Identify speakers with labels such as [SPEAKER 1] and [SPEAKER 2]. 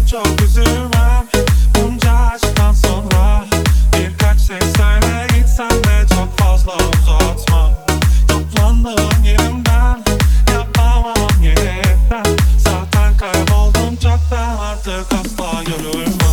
[SPEAKER 1] çok üzülmem bunca aşktan sonra. Birkaç şey söyle gitsen de çok fazla uzatma. Toplandığım yerimden yapamam yeniden. Zaten kayboldum çoktan, artık asla görülmem.